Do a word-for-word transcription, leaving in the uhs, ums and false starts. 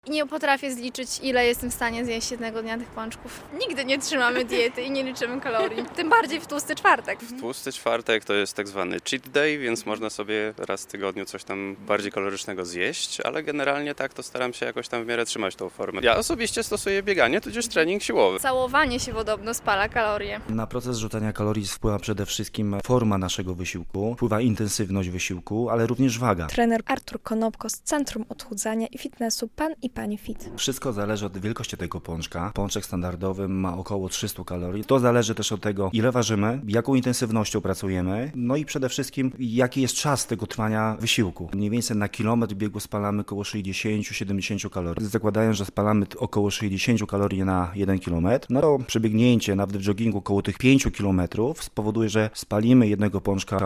Nie potrafię zliczyć, ile jestem w stanie zjeść jednego dnia tych pączków. Nigdy nie trzymamy diety i nie liczymy kalorii. Tym bardziej w tłusty czwartek. W tłusty czwartek to jest tak zwany cheat day, więc można sobie raz w tygodniu coś tam bardziej kalorycznego zjeść, ale generalnie tak to staram się jakoś tam w miarę trzymać tą formę. Ja osobiście stosuję bieganie, tudzież trening siłowy. Całowanie się podobno spala kalorie. Na proces rzucania kalorii wpływa przede wszystkim forma naszego wysiłku, wpływa intensywność wysiłku, ale również waga. Trener Artur Konopko z Centrum Odchudzania i Fitnessu Pan i Pani Fit. Wszystko zależy od wielkości tego pączka. Pączek standardowy ma około trzysta kalorii. To zależy też od tego, ile ważymy, jaką intensywnością pracujemy, no i przede wszystkim jaki jest czas tego trwania wysiłku. Mniej więcej na kilometr biegu spalamy około sześćdziesiąt do siedemdziesięciu kalorii. Zakładając, że spalamy około sześćdziesiąt kalorii na jeden kilometr, no to przebiegnięcie nawet w joggingu około tych pięciu kilometrów spowoduje, że spalimy jednego pączka